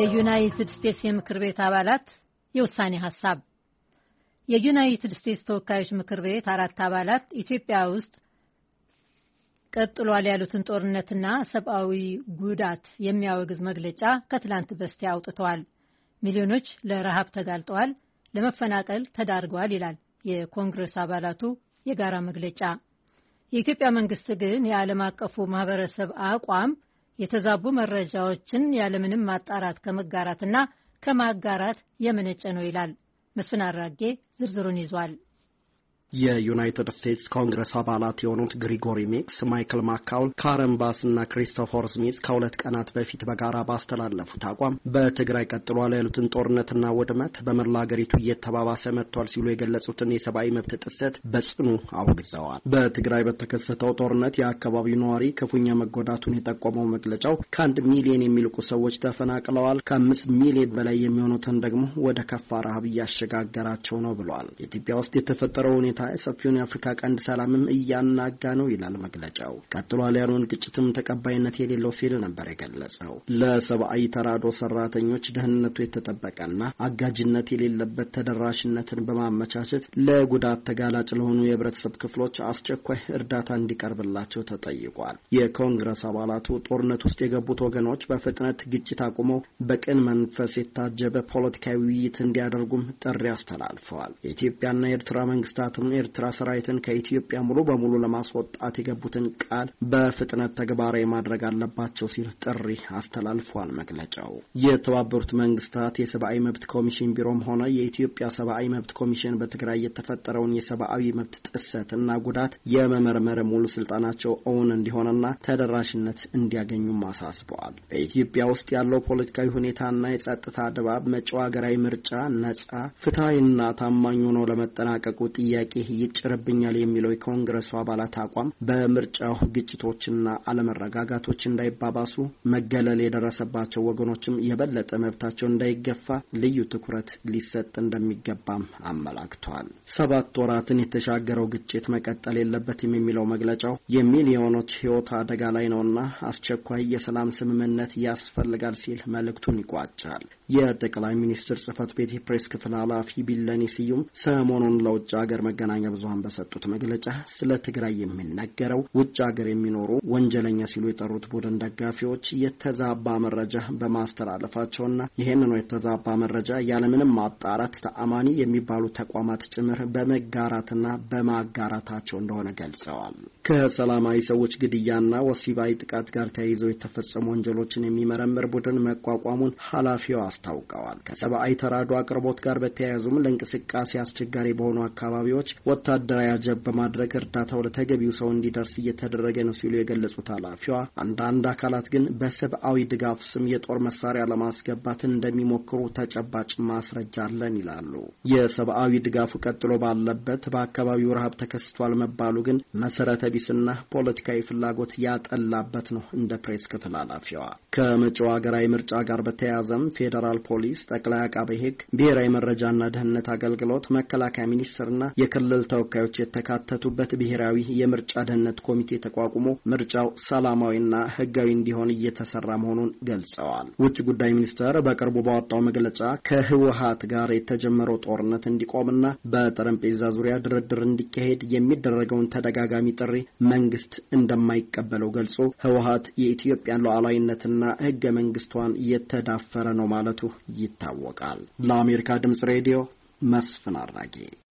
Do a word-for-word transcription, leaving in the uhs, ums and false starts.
የዩናይትድ ስቴትስ የምክር ቤት አባላት የውሳኔ ሐሳብ የዩናይትድ ስቴትስ ተወካዮች ምክር ቤት አራት አባላት ኢትዮጵያ ውስጥ ቀጥሏል ያሉትን ጦርነትና ሰብአዊ ጉዳት የሚያወግዝ መግለጫ ከትላንት በስቲያ አውጥተዋል። ሚሊዮኖች ለረሃብ ተጋልጠዋል፣ ለመፈናቀል ተዳርገዋል ይላል የኮንግረስ አባላቱ የጋራ መግለጫ። የኢትዮጵያ መንግስት ግን የዓለም አቀፉ ማህበረሰብ አቋም የተዛቡ መረጃዎችን ያለምንም ማጣራት ከመጋራትና ከማጋራት የመነጨ ነው ይላል። መስፍን አራጌ ዝርዝሩን ይዟል። የዩናይትድ ስቴትስ ኮንግረስ አባላት የሆኑት ግሪጎሪ ሚክስ፣ ማይክል ማካውል፣ ካረን ባስ እና ክሪስቶፈር ስሚዝ ከሁለት ቀናት በፊት በጋራ ባስተላለፉት አቋም በትግራይ ቀጥሏል ያሉትን ጦርነትና ውድመት በመላ ሀገሪቱ እየተባባሰ መጥቷል ሲሉ የገለጹትን የሰብአዊ መብት ጥሰት በጽኑ አውግዘዋል። በትግራይ በተከሰተው ጦርነት የአካባቢው ነዋሪ ክፉኛ መጎዳቱን የጠቆመው መግለጫው ከአንድ ሚሊዮን የሚልቁ ሰዎች ተፈናቅለዋል፣ ከአምስት ሚሊዮን በላይ የሚሆኑትን ደግሞ ወደ ከፋ ረሃብ እያሸጋገራቸው ነው ብሏል። ኢትዮጵያ ውስጥ የተፈጠረው ሁኔታ ሰፊውን የአፍሪካ ቀንድ ሰላምም እያናጋ ነው ይላል መግለጫው። ቀጥሏል ያሉን ግጭትም ተቀባይነት የሌለው ሲል ነበር የገለጸው። ለሰብአዊ ተራድኦ ሰራተኞች ደህንነቱ የተጠበቀና አጋጅነት የሌለበት ተደራሽነትን በማመቻቸት ለጉዳት ተጋላጭ ለሆኑ የህብረተሰብ ክፍሎች አስቸኳይ እርዳታ እንዲቀርብላቸው ተጠይቋል። የኮንግረስ አባላቱ ጦርነት ውስጥ የገቡት ወገኖች በፍጥነት ግጭት አቁመው በቅን መንፈስ የታጀበ ፖለቲካዊ ውይይት እንዲያደርጉም ጥሪ አስተላልፈዋል። የኢትዮጵያና የኤርትራ መንግስታትም ኤርትራ ሰራዊትን ከኢትዮጵያ ሙሉ በሙሉ ለማስወጣት የገቡትን ቃል በፍጥነት ተግባራዊ ማድረግ አለባቸው ሲል ጥሪ አስተላልፏል መግለጫው። የተባበሩት መንግስታት የሰብአዊ መብት ኮሚሽን ቢሮም ሆነ የኢትዮጵያ ሰብአዊ መብት ኮሚሽን በትግራይ የተፈጠረውን የሰብአዊ መብት ጥሰትና ጉዳት የመመርመር ሙሉ ስልጣናቸው እውን እንዲሆንና ተደራሽነት እንዲያገኙም አሳስበዋል። በኢትዮጵያ ውስጥ ያለው ፖለቲካዊ ሁኔታና የጸጥታ ድባብ መጪው ሀገራዊ ምርጫ ነጻ፣ ፍትሃዊና ታማኝ ሆኖ ለመጠናቀቁ ጥያቄ ይጭርብኛል የሚለው የኮንግረሱ አባላት አቋም በምርጫው ግጭቶችና አለመረጋጋቶች እንዳይባባሱ መገለል የደረሰባቸው ወገኖችም የበለጠ መብታቸው እንዳይገፋ ልዩ ትኩረት ሊሰጥ እንደሚገባም አመላክቷል። ሰባት ወራትን የተሻገረው ግጭት መቀጠል የለበትም የሚለው መግለጫው የሚሊዮኖች ህይወት አደጋ ላይ ነውና አስቸኳይ የሰላም ስምምነት ያስፈልጋል ሲል መልእክቱን ይቋጫል። የጠቅላይ ሚኒስትር ጽህፈት ቤት የፕሬስ ክፍል ኃላፊ ቢለኔ ስዩም ሰሞኑን ለውጭ ሀገር መገናኛ ብዙሃን በሰጡት መግለጫ ስለ ትግራይ የሚነገረው ውጭ ሀገር የሚኖሩ ወንጀለኛ ሲሉ የጠሩት ቡድን ደጋፊዎች የተዛባ መረጃ በማስተላለፋቸውና ይህንኑ የተዛባ መረጃ ያለምንም ማጣራት ተአማኒ የሚባሉ ተቋማት ጭምር በመጋራትና በማጋራታቸው እንደሆነ ገልጸዋል። ከሰላማዊ ሰዎች ግድያና ወሲባዊ ጥቃት ጋር ተያይዘው የተፈጸሙ ወንጀሎችን የሚመረምር ቡድን መቋቋሙን ኃላፊው አስታውቀዋል። ከሰብአዊ ተራድኦ አቅርቦት ጋር በተያያዙም ለእንቅስቃሴ አስቸጋሪ በሆኑ አካባቢዎች ወታደራዊ አጀብ በማድረግ እርዳታው ለተገቢው ሰው እንዲደርስ እየተደረገ ነው ሲሉ የገለጹት ኃላፊዋ አንዳንድ አካላት ግን በሰብአዊ ድጋፍ ስም የጦር መሳሪያ ለማስገባት እንደሚሞክሩ ተጨባጭ ማስረጃ አለን ይላሉ። የሰብአዊ ድጋፉ ቀጥሎ ባለበት በአካባቢው ረሃብ ተከስቷል መባሉ ግን መሰረተ ቢስና ፖለቲካዊ ፍላጎት ያጠላበት ነው እንደ ፕሬስ ክፍል ኃላፊዋ። ከመጪው ሀገራዊ ምርጫ ጋር በተያያዘም ፌዴራል ፖሊስ፣ ጠቅላይ አቃቤ ሕግ፣ ብሔራዊ መረጃና ደህንነት አገልግሎት፣ መከላከያ ሚኒስቴርና የክልል ተወካዮች የተካተቱበት ብሔራዊ የምርጫ ደህንነት ኮሚቴ ተቋቁሞ ምርጫው ሰላማዊና ህጋዊ እንዲሆን እየተሰራ መሆኑን ገልጸዋል። ውጭ ጉዳይ ሚኒስቴር በቅርቡ ባወጣው መግለጫ ከህወሓት ጋር የተጀመረው ጦርነት እንዲቆምና በጠረጴዛ ዙሪያ ድርድር እንዲካሄድ የሚደረገውን ተደጋጋሚ ጥሪ መንግስት እንደማይቀበለው ገልጾ ህወሓት የኢትዮጵያን ሉዓላዊነትና ህገ መንግስቷን የተዳፈረ ነው ማለቱ ይታወቃል። ለአሜሪካ ድምጽ ሬዲዮ መስፍን አራጌ